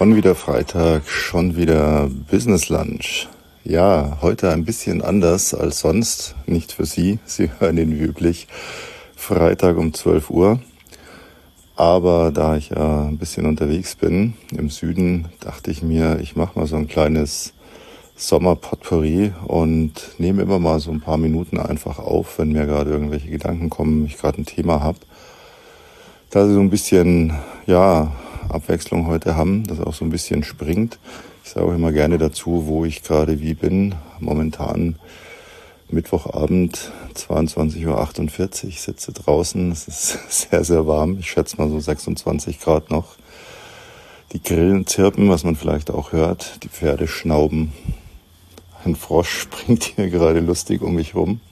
Schon wieder Freitag, schon wieder Business Lunch. Ja, heute ein bisschen anders als sonst. Nicht für Sie, Sie hören ihn wie üblich Freitag um 12 Uhr. Aber da ich ja ein bisschen unterwegs bin im Süden, dachte ich mir, ich mache mal so ein kleines Sommerpotpourri und nehme immer mal so ein paar Minuten einfach auf, wenn mir gerade irgendwelche Gedanken kommen, ich gerade ein Thema habe. Da Sie so ein bisschen, Abwechslung heute haben, das auch so ein bisschen springt. Ich sage auch immer gerne dazu, wo ich gerade wie bin. Momentan Mittwochabend, 22:48 Uhr, ich sitze draußen, es ist sehr, sehr warm. Ich schätze mal so 26 Grad noch. Die Grillen zirpen, was man vielleicht auch hört. Die Pferde schnauben. Ein Frosch springt hier gerade lustig um mich rum.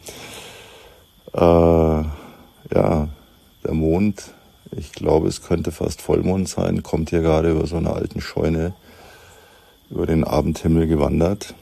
Der Mond, ich glaube, es könnte fast Vollmond sein, kommt hier gerade über so einer alten Scheune über den Abendhimmel gewandert.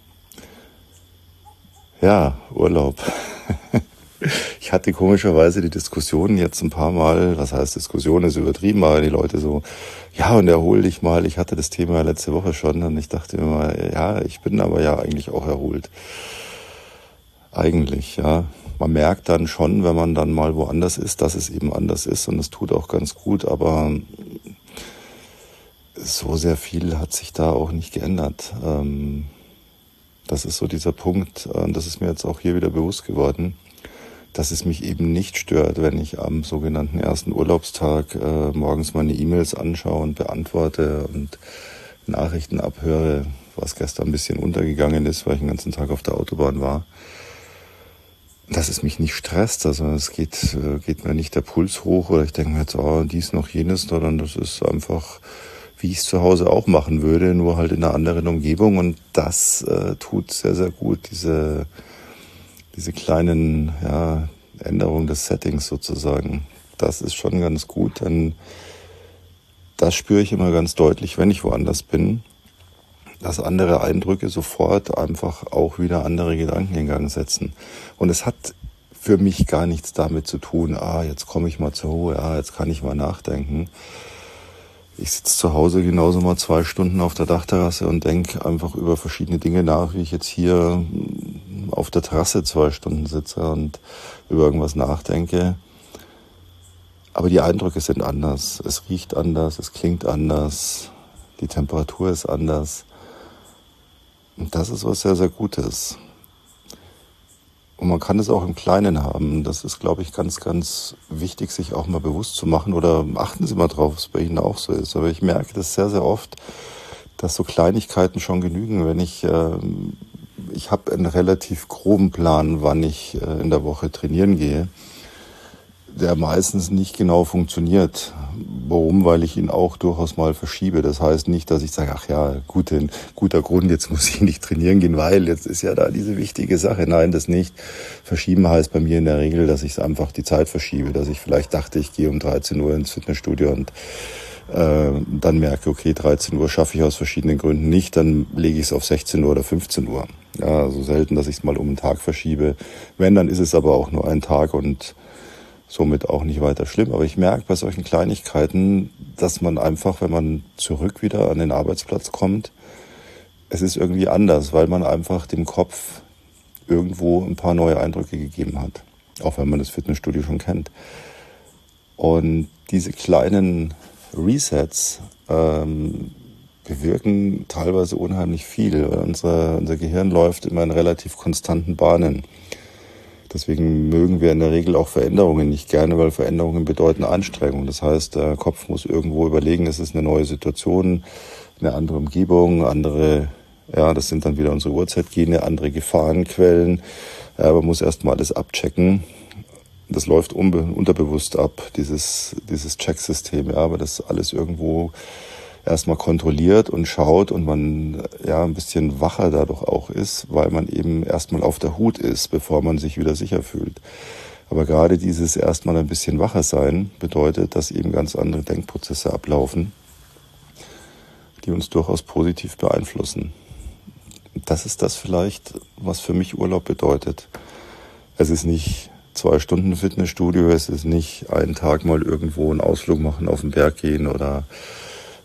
Ja, Urlaub. Ich hatte komischerweise die Diskussion jetzt ein paar Mal, was heißt Diskussion, ist übertrieben, aber die Leute so, ja, und erhol dich mal. Ich hatte das Thema letzte Woche schon und ich dachte mir mal, ja, ich bin aber ja eigentlich auch erholt. Eigentlich, ja. Man merkt dann schon, wenn man dann mal woanders ist, dass es eben anders ist und es tut auch ganz gut, aber so sehr viel hat sich da auch nicht geändert. Das ist so dieser Punkt, das ist mir jetzt auch hier wieder bewusst geworden, dass es mich eben nicht stört, wenn ich am sogenannten ersten Urlaubstag morgens meine E-Mails anschaue und beantworte und Nachrichten abhöre, was gestern ein bisschen untergegangen ist, weil ich den ganzen Tag auf der Autobahn war. Dass es mich nicht stresst, also es geht mir nicht der Puls hoch oder ich denke mir jetzt, dies noch jenes, sondern das ist einfach, wie ich es zu Hause auch machen würde, nur halt in einer anderen Umgebung und das tut sehr, sehr gut, diese kleinen Änderungen des Settings sozusagen. Das ist schon ganz gut, denn das spüre ich immer ganz deutlich, wenn ich woanders bin, dass andere Eindrücke sofort einfach auch wieder andere Gedanken in Gang setzen. Und es hat für mich gar nichts damit zu tun, jetzt komme ich mal zur Ruhe, jetzt kann ich mal nachdenken. Ich sitze zu Hause genauso mal 2 Stunden auf der Dachterrasse und denke einfach über verschiedene Dinge nach, wie ich jetzt hier auf der Terrasse 2 Stunden sitze und über irgendwas nachdenke. Aber die Eindrücke sind anders. Es riecht anders, es klingt anders, die Temperatur ist anders. Und das ist was sehr, sehr Gutes. Und man kann es auch im Kleinen haben. Das ist, glaube ich, ganz, ganz wichtig, sich auch mal bewusst zu machen. Oder achten Sie mal drauf, ob es bei Ihnen auch so ist. Aber ich merke das sehr, sehr oft, dass so Kleinigkeiten schon genügen. Wenn ich habe einen relativ groben Plan, wann ich in der Woche trainieren gehe, der meistens nicht genau funktioniert. Warum? Weil ich ihn auch durchaus mal verschiebe. Das heißt nicht, dass ich sage, guter Grund, jetzt muss ich nicht trainieren gehen, weil jetzt ist ja da diese wichtige Sache. Nein, das nicht. Verschieben heißt bei mir in der Regel, dass ich einfach die Zeit verschiebe. Dass ich vielleicht dachte, ich gehe um 13 Uhr ins Fitnessstudio und dann merke, okay, 13 Uhr schaffe ich aus verschiedenen Gründen nicht, dann lege ich es auf 16 Uhr oder 15 Uhr. Ja, so selten, dass ich es mal um einen Tag verschiebe. Wenn, dann ist es aber auch nur ein Tag und somit auch nicht weiter schlimm. Aber ich merke bei solchen Kleinigkeiten, dass man einfach, wenn man zurück wieder an den Arbeitsplatz kommt, es ist irgendwie anders, weil man einfach dem Kopf irgendwo ein paar neue Eindrücke gegeben hat. Auch wenn man das Fitnessstudio schon kennt. Und diese kleinen Resets bewirken teilweise unheimlich viel, weil unser Gehirn läuft immer in relativ konstanten Bahnen. Deswegen mögen wir in der Regel auch Veränderungen nicht gerne, weil Veränderungen bedeuten Anstrengung. Das heißt, der Kopf muss irgendwo überlegen, es ist eine neue Situation, eine andere Umgebung, das sind dann wieder unsere Uhrzeitgene, andere Gefahrenquellen. Man muss erstmal alles abchecken. Das läuft unterbewusst ab, dieses Checksystem, aber das alles irgendwo erstmal kontrolliert und schaut und man ein bisschen wacher dadurch auch ist, weil man eben erstmal auf der Hut ist, bevor man sich wieder sicher fühlt. Aber gerade dieses erstmal ein bisschen wacher sein bedeutet, dass eben ganz andere Denkprozesse ablaufen, die uns durchaus positiv beeinflussen. Das ist das vielleicht, was für mich Urlaub bedeutet. Es ist nicht 2 Stunden Fitnessstudio, es ist nicht einen Tag mal irgendwo einen Ausflug machen, auf den Berg gehen oder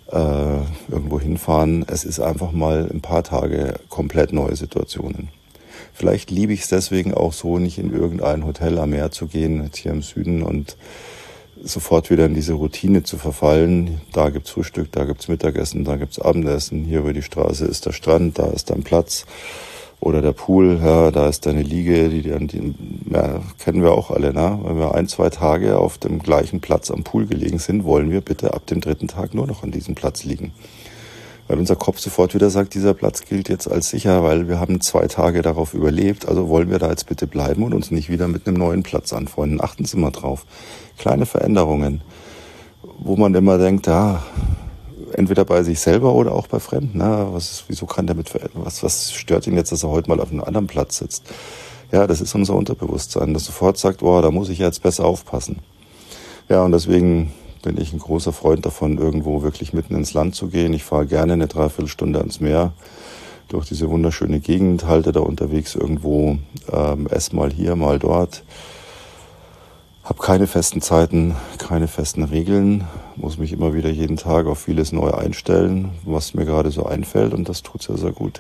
irgendwo hinfahren. Es ist einfach mal ein paar Tage komplett neue Situationen. Vielleicht liebe ich es deswegen auch so, nicht in irgendein Hotel am Meer zu gehen, jetzt hier im Süden, und sofort wieder in diese Routine zu verfallen. Da gibt's Frühstück, da gibt's Mittagessen, da gibt's Abendessen. Hier über die Straße ist der Strand, da ist dein Platz. Oder der Pool, ja, da ist deine Liege, die ja, kennen wir auch alle, ne? Wenn wir 1-2 Tage auf dem gleichen Platz am Pool gelegen sind, wollen wir bitte ab dem 3. Tag nur noch an diesem Platz liegen. Weil unser Kopf sofort wieder sagt, dieser Platz gilt jetzt als sicher, weil wir haben 2 Tage darauf überlebt, also wollen wir da jetzt bitte bleiben und uns nicht wieder mit einem neuen Platz anfreunden. Achten Sie mal drauf. Kleine Veränderungen, wo man immer denkt, ja, entweder bei sich selber oder auch bei Fremden. Na, wieso kann der was stört ihn jetzt, dass er heute mal auf einem anderen Platz sitzt? Ja, das ist unser Unterbewusstsein, das sofort sagt, boah, da muss ich jetzt besser aufpassen. Ja, und deswegen bin ich ein großer Freund davon, irgendwo wirklich mitten ins Land zu gehen. Ich fahre gerne eine Dreiviertelstunde ans Meer durch diese wunderschöne Gegend, halte da unterwegs irgendwo, esse mal hier, mal dort. Habe keine festen Zeiten, keine festen Regeln, muss mich immer wieder jeden Tag auf vieles neu einstellen, was mir gerade so einfällt, und das tut sehr, sehr gut.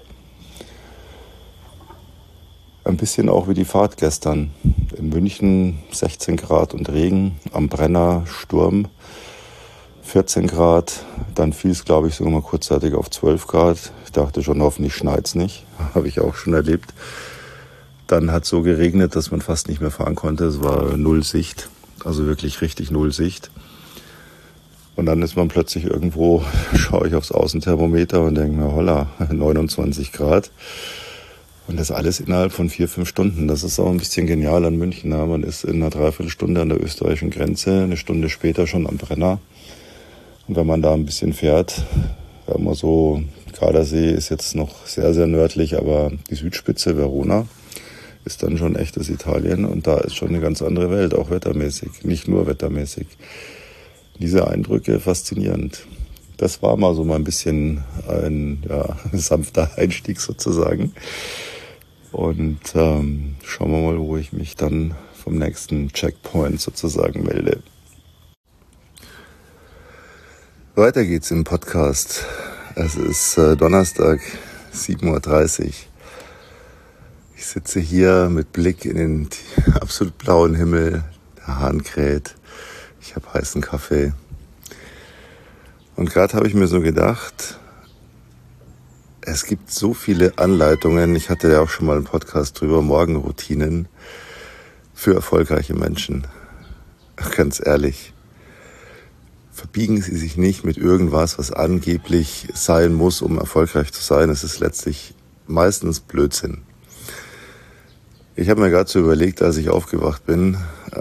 Ein bisschen auch wie die Fahrt gestern. In München 16 Grad und Regen, am Brenner Sturm, 14 Grad, dann fiel es, glaube ich, sogar mal kurzzeitig auf 12 Grad. Ich dachte schon, hoffentlich schneit's nicht, habe ich auch schon erlebt. Dann hat es so geregnet, dass man fast nicht mehr fahren konnte. Es war null Sicht, also wirklich richtig null Sicht. Und dann ist man plötzlich irgendwo, schaue ich aufs Außenthermometer und denke mir, holla, 29 Grad. Und das alles innerhalb von 4-5 Stunden. Das ist auch ein bisschen genial an München. Ja, man ist in einer Dreiviertelstunde an der österreichischen Grenze, eine Stunde später schon am Brenner. Und wenn man da ein bisschen fährt, immer so, Gardasee ist jetzt noch sehr, sehr nördlich, aber die Südspitze, Verona, ist dann schon echtes Italien, und da ist schon eine ganz andere Welt, auch wettermäßig, nicht nur wettermäßig. Diese Eindrücke faszinierend. Das war mal so mal ein bisschen ein sanfter Einstieg sozusagen. Und schauen wir mal, wo ich mich dann vom nächsten Checkpoint sozusagen melde. Weiter geht's im Podcast. Es ist Donnerstag, 7:30 Uhr. Ich sitze hier mit Blick in den absolut blauen Himmel, der Hahn kräht, ich habe heißen Kaffee. Und gerade habe ich mir so gedacht, es gibt so viele Anleitungen, ich hatte ja auch schon mal einen Podcast drüber, Morgenroutinen für erfolgreiche Menschen. Ganz ehrlich, verbiegen Sie sich nicht mit irgendwas, was angeblich sein muss, um erfolgreich zu sein. Es ist letztlich meistens Blödsinn. Ich habe mir gerade so überlegt, als ich aufgewacht bin,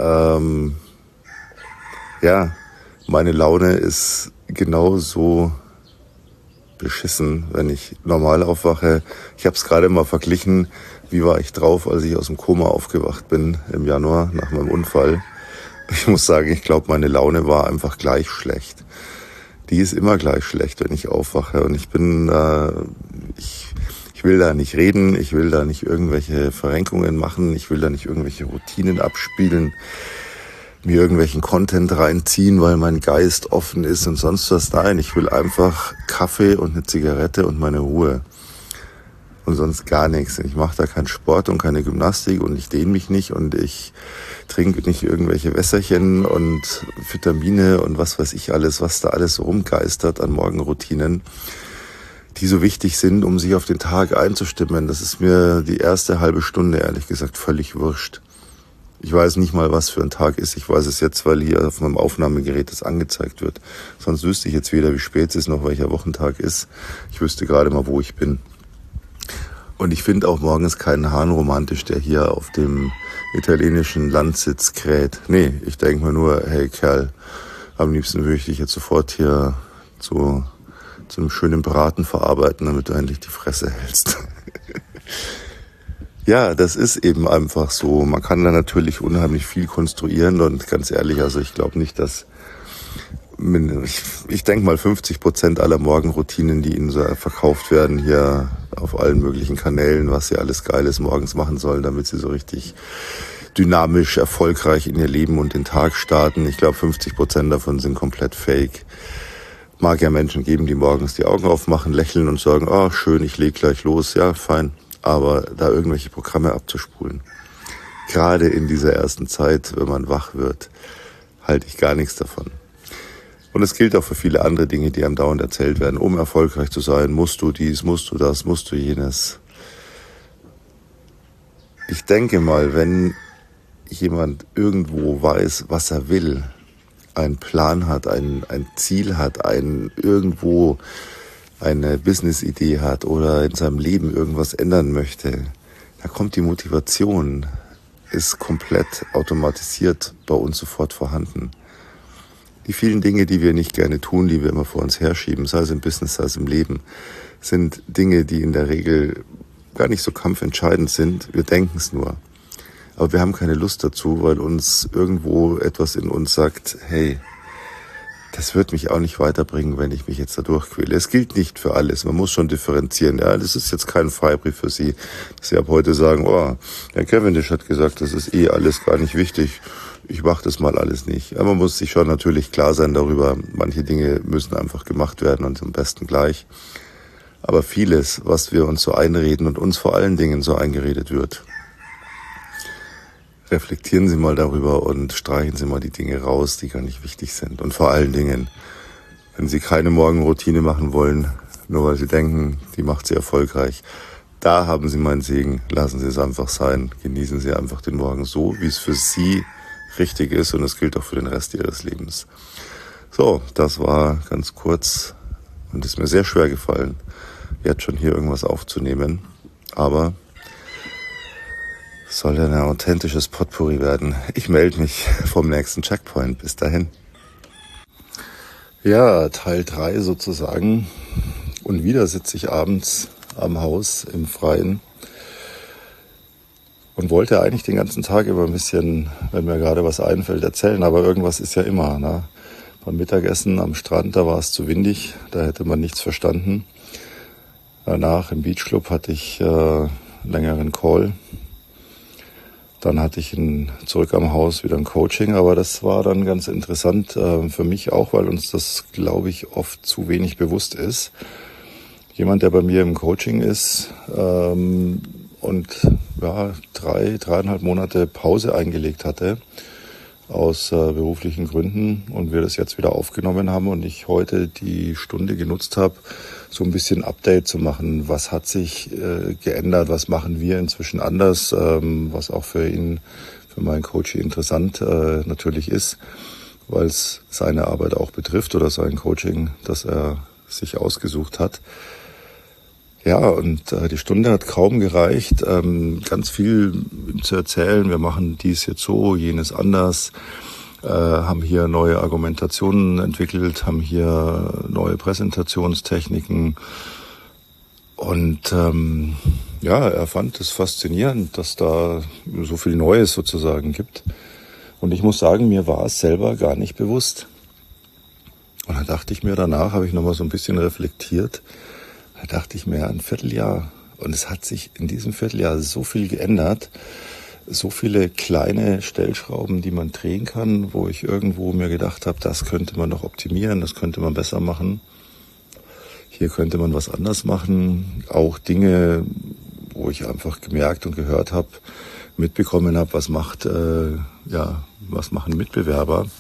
meine Laune ist genauso beschissen, wenn ich normal aufwache. Ich habe es gerade mal verglichen, wie war ich drauf, als ich aus dem Koma aufgewacht bin im Januar nach meinem Unfall. Ich muss sagen, ich glaube, meine Laune war einfach gleich schlecht. Die ist immer gleich schlecht, wenn ich aufwache, und ich bin ich will da nicht reden, ich will da nicht irgendwelche Verrenkungen machen, ich will da nicht irgendwelche Routinen abspielen, mir irgendwelchen Content reinziehen, weil mein Geist offen ist und sonst was. Nein, ich will einfach Kaffee und eine Zigarette und meine Ruhe. Und sonst gar nichts. Ich mache da keinen Sport und keine Gymnastik und ich dehne mich nicht und ich trinke nicht irgendwelche Wässerchen und Vitamine und was weiß ich alles, was da alles so rumgeistert an Morgenroutinen, die so wichtig sind, um sich auf den Tag einzustimmen. Das ist mir die erste halbe Stunde, ehrlich gesagt, völlig wurscht. Ich weiß nicht mal, was für ein Tag ist. Ich weiß es jetzt, weil hier auf meinem Aufnahmegerät das angezeigt wird. Sonst wüsste ich jetzt weder, wie spät es ist, noch welcher Wochentag ist. Ich wüsste gerade mal, wo ich bin. Und ich finde auch morgens keinen Hahn romantisch, der hier auf dem italienischen Landsitz kräht. Nee, ich denke mir nur, hey Kerl, am liebsten würde ich dich jetzt sofort hier zu einem schönen Braten verarbeiten, damit du endlich die Fresse hältst. Ja, das ist eben einfach so. Man kann da natürlich unheimlich viel konstruieren und ganz ehrlich, also ich glaube nicht, dass ich denke mal 50% aller Morgenroutinen, die Ihnen so verkauft werden hier auf allen möglichen Kanälen, was Sie alles Geiles morgens machen sollen, damit Sie so richtig dynamisch, erfolgreich in Ihr Leben und den Tag starten. Ich glaube 50% davon sind komplett fake. Mag ja Menschen geben, die morgens die Augen aufmachen, lächeln und sagen, ah, schön, ich leg gleich los, ja, fein. Aber da irgendwelche Programme abzuspulen, gerade in dieser ersten Zeit, wenn man wach wird, halte ich gar nichts davon. Und es gilt auch für viele andere Dinge, die einem dauernd erzählt werden. Um erfolgreich zu sein, musst du dies, musst du das, musst du jenes. Ich denke mal, wenn jemand irgendwo weiß, was er will, einen Plan hat, ein Ziel hat, irgendwo eine Business-Idee hat oder in seinem Leben irgendwas ändern möchte, da kommt die Motivation, ist komplett automatisiert bei uns sofort vorhanden. Die vielen Dinge, die wir nicht gerne tun, die wir immer vor uns herschieben, sei es im Business, sei es im Leben, sind Dinge, die in der Regel gar nicht so kampfentscheidend sind. Wir denken es nur. Aber wir haben keine Lust dazu, weil uns irgendwo etwas in uns sagt, hey, das wird mich auch nicht weiterbringen, wenn ich mich jetzt da durchquäle. Es gilt nicht für alles. Man muss schon differenzieren. Ja, das ist jetzt kein Freibrief für Sie, dass Sie ab heute sagen, oh, Herr Cavendish hat gesagt, das ist alles gar nicht wichtig. Ich mache das mal alles nicht. Aber man muss sich schon natürlich klar sein darüber, manche Dinge müssen einfach gemacht werden und am besten gleich. Aber vieles, was wir uns so einreden und uns vor allen Dingen so eingeredet wird, reflektieren Sie mal darüber und streichen Sie mal die Dinge raus, die gar nicht wichtig sind. Und vor allen Dingen, wenn Sie keine Morgenroutine machen wollen, nur weil Sie denken, die macht Sie erfolgreich, da haben Sie meinen Segen. Lassen Sie es einfach sein. Genießen Sie einfach den Morgen so, wie es für Sie richtig ist. Und das gilt auch für den Rest Ihres Lebens. So, das war ganz kurz und ist mir sehr schwer gefallen, jetzt schon hier irgendwas aufzunehmen. Aber soll ja ein authentisches Potpourri werden. Ich melde mich vom nächsten Checkpoint. Bis dahin. Ja, Teil 3 sozusagen. Und wieder sitze ich abends am Haus im Freien und wollte eigentlich den ganzen Tag über ein bisschen, wenn mir gerade was einfällt, erzählen. Aber irgendwas ist ja immer. Ne? Beim Mittagessen am Strand, da war es zu windig. Da hätte man nichts verstanden. Danach im Beachclub hatte ich einen längeren Call. Dann hatte ich zurück am Haus wieder ein Coaching, aber das war dann ganz interessant für mich auch, weil uns das, glaube ich, oft zu wenig bewusst ist. Jemand, der bei mir im Coaching ist und ja, 3,5 Monate Pause eingelegt hatte aus beruflichen Gründen und wir das jetzt wieder aufgenommen haben und ich heute die Stunde genutzt habe, so ein bisschen Update zu machen. Was hat sich geändert? Was machen wir inzwischen anders? Was auch für ihn, für meinen Coach interessant natürlich ist, weil es seine Arbeit auch betrifft oder sein Coaching, das er sich ausgesucht hat. Ja, und die Stunde hat kaum gereicht, ganz viel zu erzählen. Wir machen dies jetzt so, jenes anders. Haben hier neue Argumentationen entwickelt, haben hier neue Präsentationstechniken und ja, er fand es faszinierend, dass da so viel Neues sozusagen gibt und ich muss sagen, mir war es selber gar nicht bewusst und dann dachte ich mir, danach habe ich nochmal so ein bisschen reflektiert, da dachte ich mir, ein Vierteljahr und es hat sich in diesem Vierteljahr so viel geändert, so viele kleine Stellschrauben, die man drehen kann, wo ich irgendwo mir gedacht habe, das könnte man noch optimieren, das könnte man besser machen. Hier könnte man was anders machen. Auch Dinge, wo ich einfach gemerkt und gehört habe, mitbekommen habe, was machen Mitbewerber.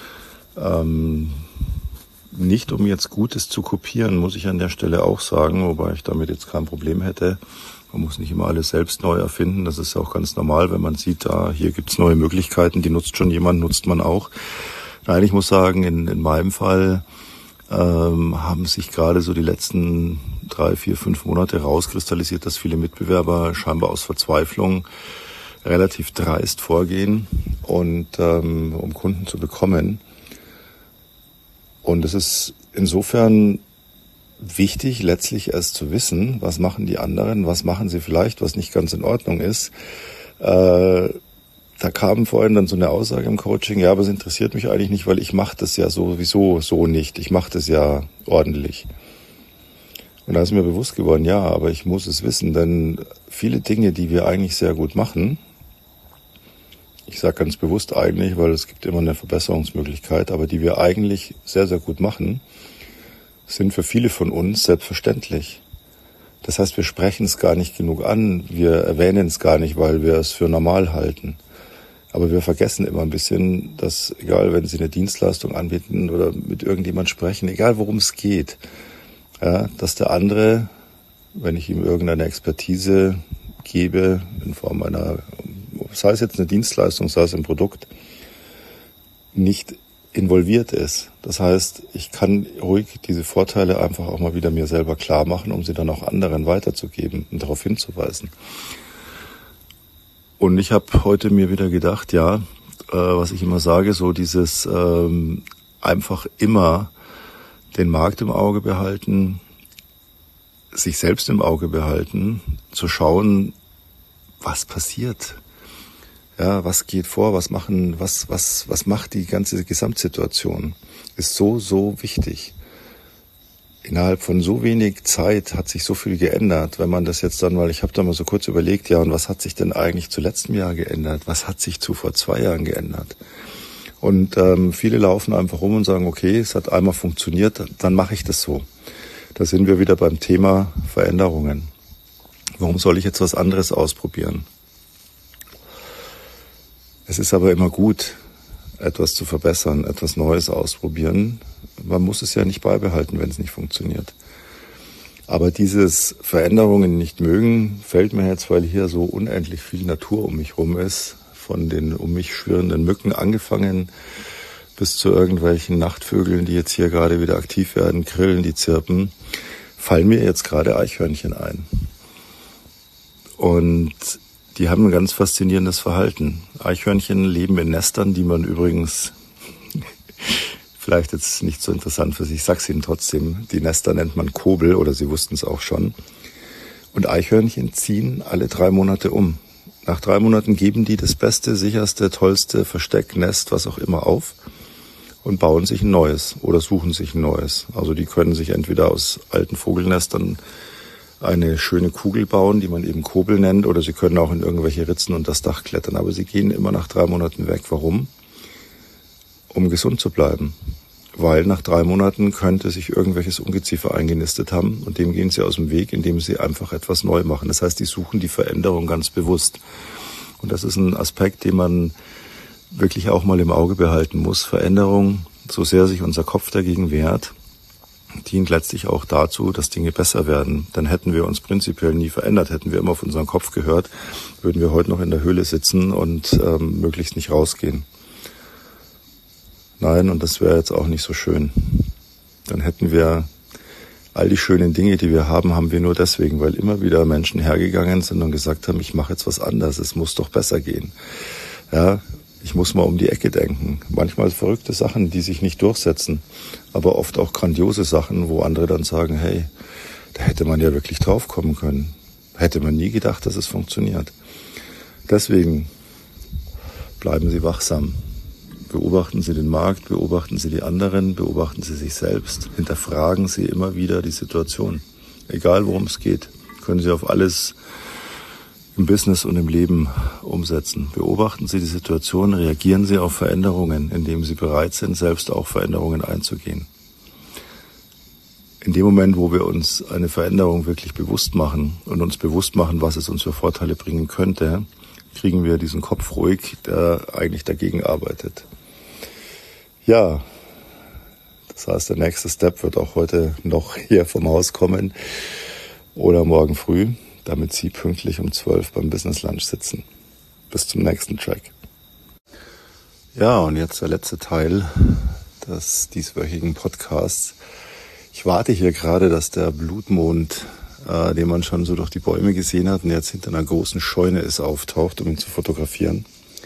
Nicht um jetzt Gutes zu kopieren, muss ich an der Stelle auch sagen, wobei ich damit jetzt kein Problem hätte. Man muss nicht immer alles selbst neu erfinden. Das ist auch ganz normal, wenn man sieht, hier gibt's neue Möglichkeiten, die nutzt schon jemand, nutzt man auch. Nein, ich muss sagen, in meinem Fall haben sich gerade so die letzten 3, 4, 5 Monate rauskristallisiert, dass viele Mitbewerber scheinbar aus Verzweiflung relativ dreist vorgehen und um Kunden zu bekommen. Und es ist insofern wichtig, letztlich erst zu wissen, was machen die anderen, was machen sie vielleicht, was nicht ganz in Ordnung ist. Da kam vorhin dann so eine Aussage im Coaching, ja, aber es interessiert mich eigentlich nicht, weil ich mache das ja sowieso so nicht. Ich mache das ja ordentlich. Und da ist mir bewusst geworden, ja, aber ich muss es wissen, denn viele Dinge, die wir eigentlich sehr gut machen, ich sage ganz bewusst eigentlich, weil es gibt immer eine Verbesserungsmöglichkeit, aber die wir eigentlich sehr, sehr gut machen, sind für viele von uns selbstverständlich. Das heißt, wir sprechen es gar nicht genug an, wir erwähnen es gar nicht, weil wir es für normal halten. Aber wir vergessen immer ein bisschen, dass egal, wenn Sie eine Dienstleistung anbieten oder mit irgendjemand sprechen, egal worum es geht, ja, dass der andere, wenn ich ihm irgendeine Expertise gebe, in Form einer, sei es jetzt eine Dienstleistung, sei es ein Produkt, nicht involviert ist. Das heißt, ich kann ruhig diese Vorteile einfach auch mal wieder mir selber klar machen, um sie dann auch anderen weiterzugeben und darauf hinzuweisen. Und ich habe heute mir wieder gedacht, ja, was ich immer sage, so dieses einfach immer den Markt im Auge behalten, sich selbst im Auge behalten, zu schauen, was passiert. Ja, was geht vor, was macht die ganze Gesamtsituation, ist so wichtig. Innerhalb von so wenig Zeit hat sich so viel geändert, wenn man das jetzt dann, weil ich habe da mal so kurz überlegt, ja, und was hat sich denn eigentlich zu letztem Jahr geändert? Was hat sich zu vor 2 Jahren geändert? Und viele laufen einfach rum und sagen, okay, es hat einmal funktioniert, dann mache ich das so. Da sind wir wieder beim Thema Veränderungen. Warum soll ich jetzt was anderes ausprobieren? Es ist aber immer gut, etwas zu verbessern, etwas Neues ausprobieren. Man muss es ja nicht beibehalten, wenn es nicht funktioniert. Aber dieses Veränderungen nicht mögen, fällt mir jetzt, weil hier so unendlich viel Natur um mich rum ist, von den um mich schwirrenden Mücken angefangen bis zu irgendwelchen Nachtvögeln, die jetzt hier gerade wieder aktiv werden, Grillen, die zirpen, fallen mir jetzt gerade Eichhörnchen ein. Und die haben ein ganz faszinierendes Verhalten. Eichhörnchen leben in Nestern, die man übrigens, vielleicht jetzt nicht so interessant für Sie, ich sag's Ihnen trotzdem, die Nester nennt man Kobel oder Sie wussten es auch schon. Und Eichhörnchen ziehen alle 3 Monate um. Nach 3 Monaten geben die das beste, sicherste, tollste Versteck, Nest, was auch immer auf und bauen sich ein neues oder suchen sich ein neues. Also die können sich entweder aus alten Vogelnestern eine schöne Kugel bauen, die man eben Kobel nennt, oder sie können auch in irgendwelche Ritzen und das Dach klettern. Aber sie gehen immer nach 3 Monaten weg. Warum? Um gesund zu bleiben. Weil nach 3 Monaten könnte sich irgendwelches Ungeziefer eingenistet haben und dem gehen sie aus dem Weg, indem sie einfach etwas neu machen. Das heißt, die suchen die Veränderung ganz bewusst. Und das ist ein Aspekt, den man wirklich auch mal im Auge behalten muss. Veränderung, so sehr sich unser Kopf dagegen wehrt, dient letztlich auch dazu, dass Dinge besser werden. Dann hätten wir uns prinzipiell nie verändert. Hätten wir immer auf unseren Kopf gehört, würden wir heute noch in der Höhle sitzen und möglichst nicht rausgehen. Nein, und das wäre jetzt auch nicht so schön. Dann hätten wir all die schönen Dinge, die wir haben wir nur deswegen, weil immer wieder Menschen hergegangen sind und gesagt haben, ich mache jetzt was anderes, es muss doch besser gehen. Ja, ich muss mal um die Ecke denken. Manchmal verrückte Sachen, die sich nicht durchsetzen, aber oft auch grandiose Sachen, wo andere dann sagen, hey, da hätte man ja wirklich drauf kommen können. Hätte man nie gedacht, dass es funktioniert. Deswegen bleiben Sie wachsam. Beobachten Sie den Markt, beobachten Sie die anderen, beobachten Sie sich selbst. Hinterfragen Sie immer wieder die Situation. Egal worum es geht, können Sie auf alles im Business und im Leben umsetzen. Beobachten Sie die Situation, reagieren Sie auf Veränderungen, indem Sie bereit sind, selbst auch Veränderungen einzugehen. In dem Moment, wo wir uns eine Veränderung wirklich bewusst machen und uns bewusst machen, was es uns für Vorteile bringen könnte, kriegen wir diesen Kopf ruhig, der eigentlich dagegen arbeitet. Ja, das heißt, der nächste Step wird auch heute noch hier vom Haus kommen oder morgen früh, damit Sie pünktlich um 12 beim Business Lunch sitzen. Bis zum nächsten Track. Ja, und jetzt der letzte Teil des dieswöchigen Podcasts. Ich warte hier gerade, dass der Blutmond, den man schon so durch die Bäume gesehen hat und jetzt hinter einer großen Scheune ist, auftaucht, um ihn zu fotografieren.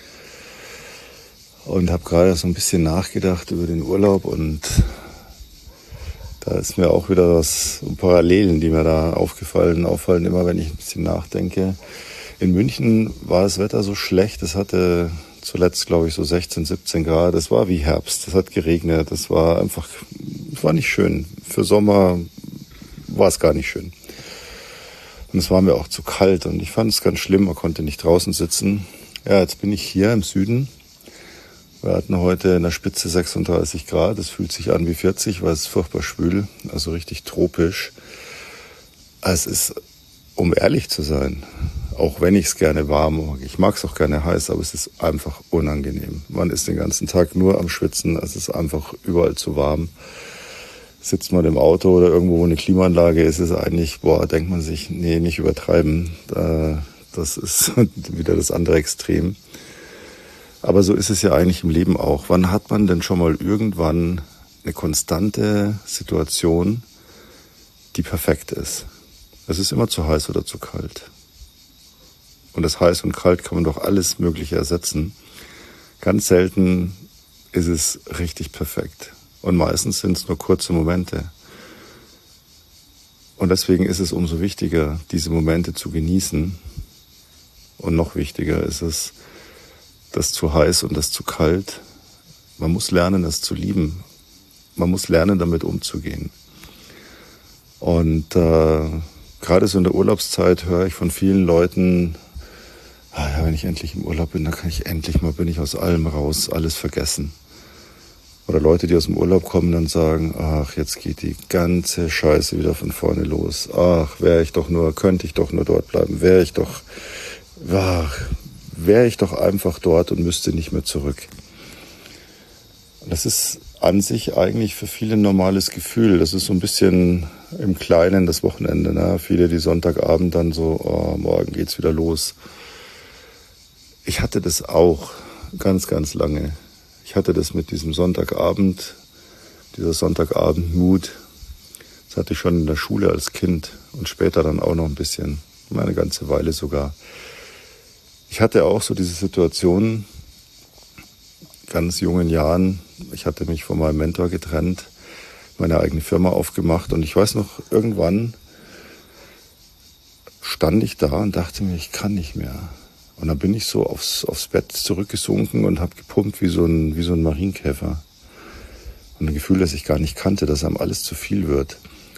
Und habe gerade so ein bisschen nachgedacht über den Urlaub und da ist mir auch wieder was Parallelen, die mir da auffallen, immer wenn ich ein bisschen nachdenke. In München war das Wetter so schlecht, es hatte zuletzt, glaube ich, so 16, 17 Grad. Es war wie Herbst, es hat geregnet, es war nicht schön. Für Sommer war es gar nicht schön. Und es war mir auch zu kalt und ich fand es ganz schlimm, man konnte nicht draußen sitzen. Ja, jetzt bin ich hier im Süden Wir hatten heute in der Spitze 36 Grad. Es fühlt sich an wie 40, weil es furchtbar schwül, also richtig tropisch. Es ist, um ehrlich zu sein, auch wenn ich es gerne warm mag, ich mag es auch gerne heiß, aber es ist einfach unangenehm. Man ist den ganzen Tag nur am Schwitzen, es ist einfach überall zu warm. Sitzt man im Auto oder irgendwo, wo eine Klimaanlage ist, ist eigentlich, denkt man sich, nee, nicht übertreiben. Das ist wieder das andere Extrem. Aber so ist es ja eigentlich im Leben auch. Wann hat man denn schon mal irgendwann eine konstante Situation, die perfekt ist? Es ist immer zu heiß oder zu kalt. Und das heiß und kalt kann man doch alles Mögliche ersetzen. Ganz selten ist es richtig perfekt. Und meistens sind es nur kurze Momente. Und deswegen ist es umso wichtiger, diese Momente zu genießen. Und noch wichtiger ist es, das zu heiß und das zu kalt. Man muss lernen, das zu lieben. Man muss lernen, damit umzugehen. Und gerade so in der Urlaubszeit höre ich von vielen Leuten, wenn ich endlich im Urlaub bin, dann bin ich aus allem raus, alles vergessen. Oder Leute, die aus dem Urlaub kommen, dann sagen, ach, jetzt geht die ganze Scheiße wieder von vorne los. Ach, könnte ich doch nur dort bleiben. Wäre ich doch einfach dort und müsste nicht mehr zurück. Das ist an sich eigentlich für viele ein normales Gefühl. Das ist so ein bisschen im Kleinen das Wochenende. Ne? Viele, die Sonntagabend dann so, morgen geht's wieder los. Ich hatte das auch ganz, ganz lange. Ich hatte das mit diesem Sonntagabend, dieser Sonntagabend-Mut. Das hatte ich schon in der Schule als Kind und später dann auch noch ein bisschen, eine ganze Weile sogar. Ich hatte auch so diese Situation, ganz jungen Jahren. Ich hatte mich von meinem Mentor getrennt, meine eigene Firma aufgemacht und ich weiß noch, irgendwann stand ich da und dachte mir, ich kann nicht mehr. Und dann bin ich so aufs Bett zurückgesunken und habe gepumpt wie so ein Marienkäfer. Und ein Gefühl, das ich gar nicht kannte, dass einem alles zu viel wird.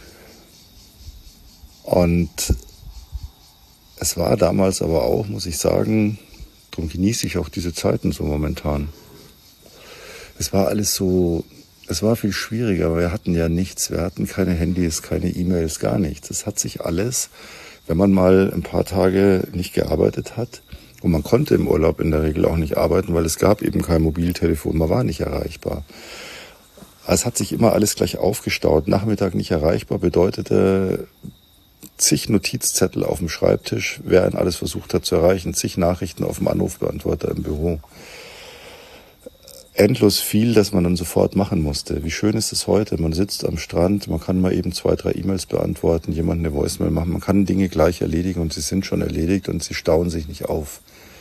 Und es war damals aber auch, muss ich sagen, darum genieße ich auch diese Zeiten so momentan. Es war viel schwieriger, wir hatten ja nichts, wir hatten keine Handys, keine E-Mails, gar nichts. Es hat sich alles, wenn man mal ein paar Tage nicht gearbeitet hat, und man konnte im Urlaub in der Regel auch nicht arbeiten, weil es gab eben kein Mobiltelefon, man war nicht erreichbar. Es hat sich immer alles gleich aufgestaut. Nachmittag nicht erreichbar bedeutete zig Notizzettel auf dem Schreibtisch, wer einen alles versucht hat zu erreichen, zig Nachrichten auf dem Anrufbeantworter im Büro. Endlos viel, das man dann sofort machen musste. Wie schön ist es heute? Man sitzt am Strand, man kann mal eben 2, 3 E-Mails beantworten, jemand eine Voicemail machen. Man kann Dinge gleich erledigen und sie sind schon erledigt und sie stauen sich nicht auf.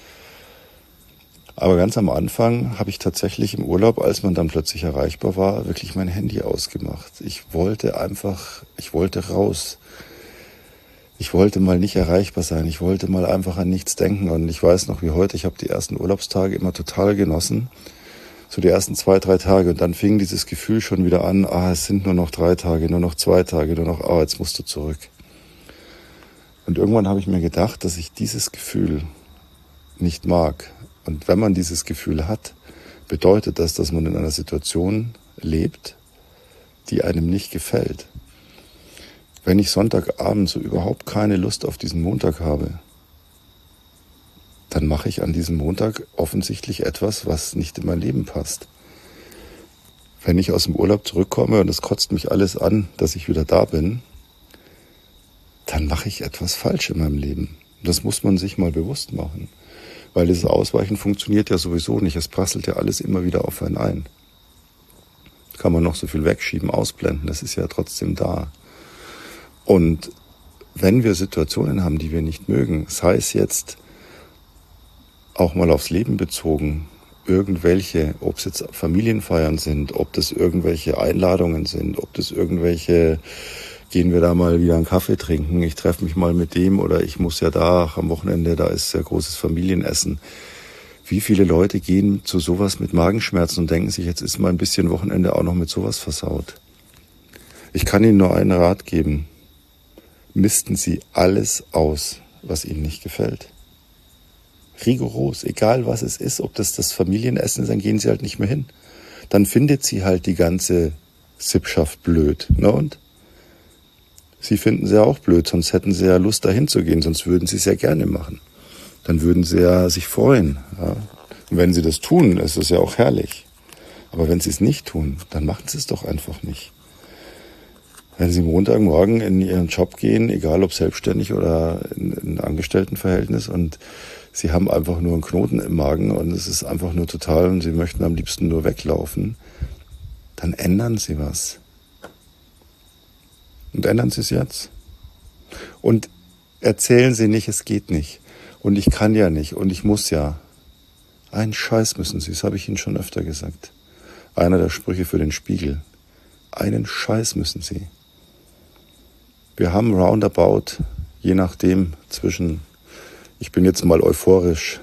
Aber ganz am Anfang habe ich tatsächlich im Urlaub, als man dann plötzlich erreichbar war, wirklich mein Handy ausgemacht. Ich wollte raus. Ich wollte mal nicht erreichbar sein. Ich wollte mal einfach an nichts denken. Und ich weiß noch wie heute, ich habe die ersten Urlaubstage immer total genossen. So die ersten 2, 3 Tage. Und dann fing dieses Gefühl schon wieder an, es sind nur noch 3 Tage, nur noch 2 Tage, jetzt musst du zurück. Und irgendwann habe ich mir gedacht, dass ich dieses Gefühl nicht mag. Und wenn man dieses Gefühl hat, bedeutet das, dass man in einer Situation lebt, die einem nicht gefällt. Wenn ich Sonntagabend so überhaupt keine Lust auf diesen Montag habe, dann mache ich an diesem Montag offensichtlich etwas, was nicht in mein Leben passt. Wenn ich aus dem Urlaub zurückkomme und es kotzt mich alles an, dass ich wieder da bin, dann mache ich etwas falsch in meinem Leben. Das muss man sich mal bewusst machen. Weil dieses Ausweichen funktioniert ja sowieso nicht. Es prasselt ja alles immer wieder auf einen ein. Kann man noch so viel wegschieben, ausblenden, das ist ja trotzdem da. Und wenn wir Situationen haben, die wir nicht mögen, sei es jetzt auch mal aufs Leben bezogen, irgendwelche, ob es jetzt Familienfeiern sind, ob das irgendwelche Einladungen sind, ob das irgendwelche, gehen wir da mal wieder einen Kaffee trinken, ich treffe mich mal mit dem oder ich muss ja da am Wochenende, da ist ja großes Familienessen. Wie viele Leute gehen zu sowas mit Magenschmerzen und denken sich, jetzt ist mal ein bisschen Wochenende auch noch mit sowas versaut. Ich kann Ihnen nur einen Rat geben. Misten Sie alles aus, was Ihnen nicht gefällt. Rigoros, egal was es ist, ob das Familienessen ist, dann gehen sie halt nicht mehr hin. Dann findet sie halt die ganze Sippschaft blöd. Ne? Und sie finden sie ja auch blöd, sonst hätten sie ja Lust dahin zu gehen, sonst würden sie es ja gerne machen. Dann würden sie ja sich freuen. Ja? Und wenn sie das tun, ist es ja auch herrlich. Aber wenn sie es nicht tun, dann machen sie es doch einfach nicht. Wenn sie Montagmorgen in ihren Job gehen, egal ob selbstständig oder in Angestelltenverhältnis, und sie haben einfach nur einen Knoten im Magen und es ist einfach nur total und sie möchten am liebsten nur weglaufen, dann ändern sie was. Und ändern sie es jetzt. Und erzählen sie nicht, es geht nicht. Und ich kann ja nicht und ich muss ja. Einen Scheiß müssen sie, das habe ich Ihnen schon öfter gesagt. Einer der Sprüche für den Spiegel. Einen Scheiß müssen sie. Wir haben roundabout, je nachdem, ich bin jetzt mal euphorisch,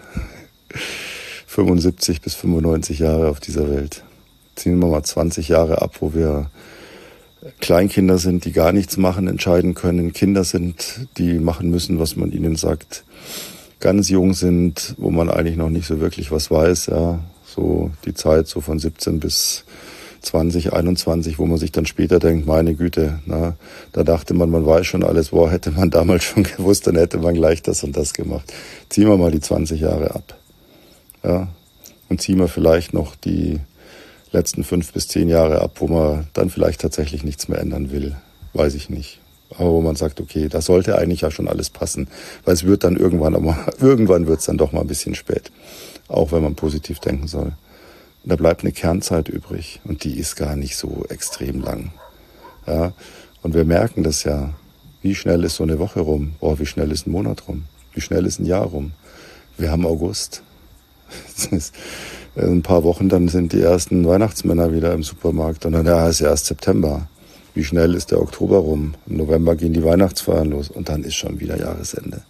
75 bis 95 Jahre auf dieser Welt. Ziehen wir mal 20 Jahre ab, wo wir Kleinkinder sind, die gar nichts machen, entscheiden können. Kinder sind, die machen müssen, was man ihnen sagt. Ganz jung sind, wo man eigentlich noch nicht so wirklich was weiß. Ja, so die Zeit so von 17 bis 20, 21, wo man sich dann später denkt, meine Güte, na, da dachte man weiß schon alles, boah, hätte man damals schon gewusst, dann hätte man gleich das und das gemacht. Ziehen wir mal die 20 Jahre ab. Ja, und ziehen wir vielleicht noch die letzten 5 bis 10 Jahre ab, wo man dann vielleicht tatsächlich nichts mehr ändern will. Weiß ich nicht. Aber wo man sagt, okay, da sollte eigentlich ja schon alles passen. Weil es wird dann irgendwann wird es dann doch mal ein bisschen spät. Auch wenn man positiv denken soll. Und da bleibt eine Kernzeit übrig und die ist gar nicht so extrem lang. Ja, und wir merken das ja, wie schnell ist so eine Woche rum, wie schnell ist ein Monat rum, wie schnell ist ein Jahr rum. Wir haben August. In ein paar Wochen, dann sind die ersten Weihnachtsmänner wieder im Supermarkt und dann ist ja erst September. Wie schnell ist der Oktober rum? Im November gehen die Weihnachtsfeiern los und dann ist schon wieder Jahresende.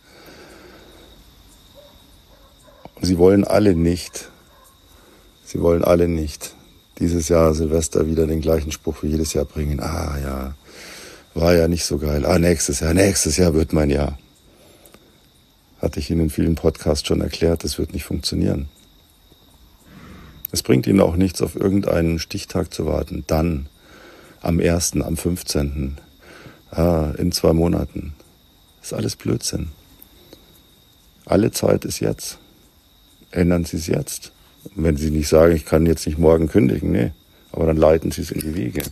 Und sie wollen alle nicht dieses Jahr Silvester wieder den gleichen Spruch wie jedes Jahr bringen. Ah ja, war ja nicht so geil. Nächstes Jahr wird mein Jahr. Hatte ich Ihnen in vielen Podcasts schon erklärt, das wird nicht funktionieren. Es bringt Ihnen auch nichts, auf irgendeinen Stichtag zu warten. Dann, am 1., am 15., in 2 Monaten. Das ist alles Blödsinn. Alle Zeit ist jetzt. Ändern Sie es jetzt. Und wenn Sie nicht sagen, ich kann jetzt nicht morgen kündigen, nee, aber dann leiten Sie es in die Wege.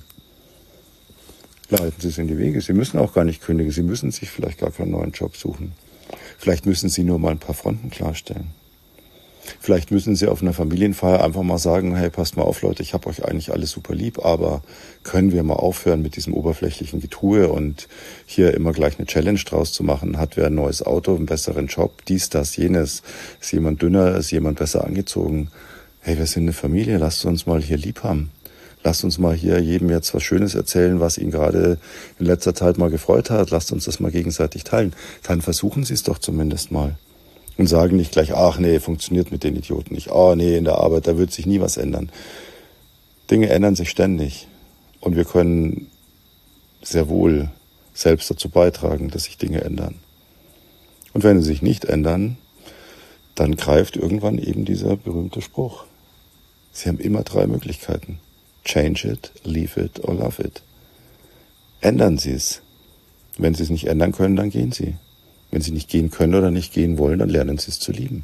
Sie müssen auch gar nicht kündigen. Sie müssen sich vielleicht gar keinen neuen Job suchen. Vielleicht müssen Sie nur mal ein paar Fronten klarstellen. Vielleicht müssen Sie auf einer Familienfeier einfach mal sagen, hey, passt mal auf, Leute, ich habe euch eigentlich alles super lieb, aber können wir mal aufhören mit diesem oberflächlichen Getue und hier immer gleich eine Challenge draus zu machen? Hat wer ein neues Auto, einen besseren Job, dies, das, jenes? Ist jemand dünner, ist jemand besser angezogen? Hey, wir sind eine Familie, lasst uns mal hier lieb haben. Lasst uns mal hier jedem jetzt was Schönes erzählen, was ihn gerade in letzter Zeit mal gefreut hat. Lasst uns das mal gegenseitig teilen. Dann versuchen Sie es doch zumindest mal. Und sagen nicht gleich, ach nee, funktioniert mit den Idioten nicht. Nee, in der Arbeit, da wird sich nie was ändern. Dinge ändern sich ständig. Und wir können sehr wohl selbst dazu beitragen, dass sich Dinge ändern. Und wenn sie sich nicht ändern, dann greift irgendwann eben dieser berühmte Spruch. Sie haben immer 3 Möglichkeiten. Change it, leave it or love it. Ändern Sie es. Wenn Sie es nicht ändern können, dann gehen Sie. Wenn Sie nicht gehen können oder nicht gehen wollen, dann lernen Sie es zu lieben.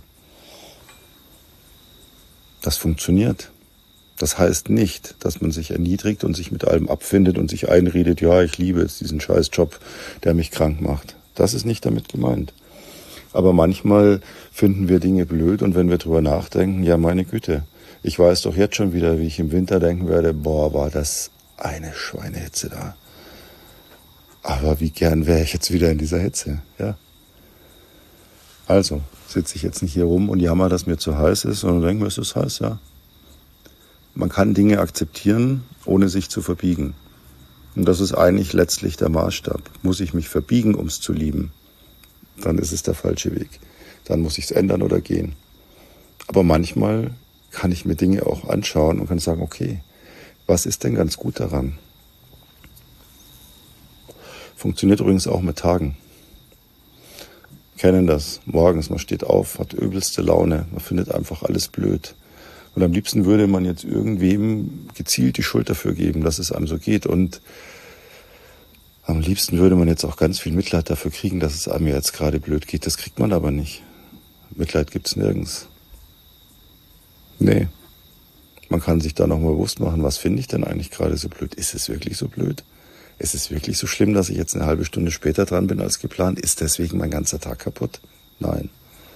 Das funktioniert. Das heißt nicht, dass man sich erniedrigt und sich mit allem abfindet und sich einredet, ja, ich liebe jetzt diesen Scheißjob, der mich krank macht. Das ist nicht damit gemeint. Aber manchmal finden wir Dinge blöd und wenn wir drüber nachdenken, ja, meine Güte, ich weiß doch jetzt schon wieder, wie ich im Winter denken werde, war das eine Schweinehitze da. Aber wie gern wäre ich jetzt wieder in dieser Hitze, ja. Also sitze ich jetzt nicht hier rum und jammer, dass mir zu heiß ist, sondern denke mir, es ist heiß, ja. Man kann Dinge akzeptieren, ohne sich zu verbiegen. Und das ist eigentlich letztlich der Maßstab. Muss ich mich verbiegen, um es zu lieben, dann ist es der falsche Weg. Dann muss ich es ändern oder gehen. Aber manchmal kann ich mir Dinge auch anschauen und kann sagen, okay, was ist denn ganz gut daran? Funktioniert übrigens auch mit Tagen. kennen das. Morgens, man steht auf, hat übelste Laune, man findet einfach alles blöd. Und am liebsten würde man jetzt irgendwem gezielt die Schuld dafür geben, dass es einem so geht. Und am liebsten würde man jetzt auch ganz viel Mitleid dafür kriegen, dass es einem jetzt gerade blöd geht. Das kriegt man aber nicht. Mitleid gibt's nirgends. Nee. Man kann sich da nochmal bewusst machen, was finde ich denn eigentlich gerade so blöd? Ist es wirklich so blöd? Ist es wirklich so schlimm, dass ich jetzt eine halbe Stunde später dran bin als geplant? Ist deswegen mein ganzer Tag kaputt? Nein.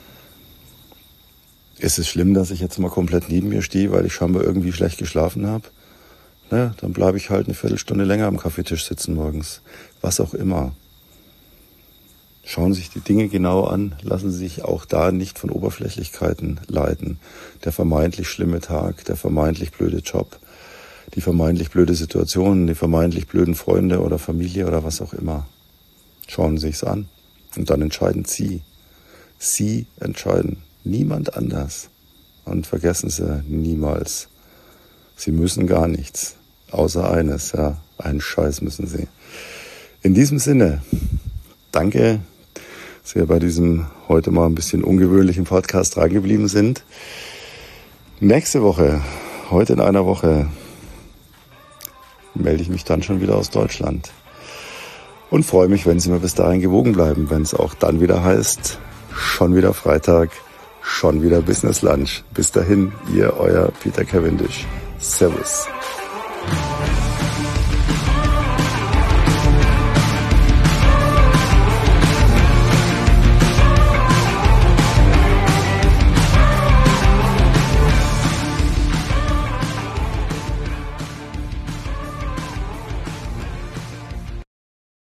Ist es schlimm, dass ich jetzt mal komplett neben mir stehe, weil ich scheinbar irgendwie schlecht geschlafen habe? Na, dann bleibe ich halt eine Viertelstunde länger am Kaffeetisch sitzen morgens. Was auch immer. Schauen Sie sich die Dinge genau an, lassen Sie sich auch da nicht von Oberflächlichkeiten leiten. Der vermeintlich schlimme Tag, der vermeintlich blöde Job, die vermeintlich blöde Situation, die vermeintlich blöden Freunde oder Familie oder was auch immer. Schauen Sie sich's an und dann entscheiden Sie. Sie entscheiden, niemand anders. Und vergessen Sie niemals, Sie müssen gar nichts, außer eines, ja, einen Scheiß müssen Sie. In diesem Sinne, danke, dass Sie bei diesem heute mal ein bisschen ungewöhnlichen Podcast drangeblieben sind. Nächste Woche, heute in einer Woche, melde ich mich dann schon wieder aus Deutschland. Und freue mich, wenn Sie mir bis dahin gewogen bleiben, wenn es auch dann wieder heißt, schon wieder Freitag, schon wieder Business Lunch. Bis dahin, Ihr, euer Peter Cavendish. Servus.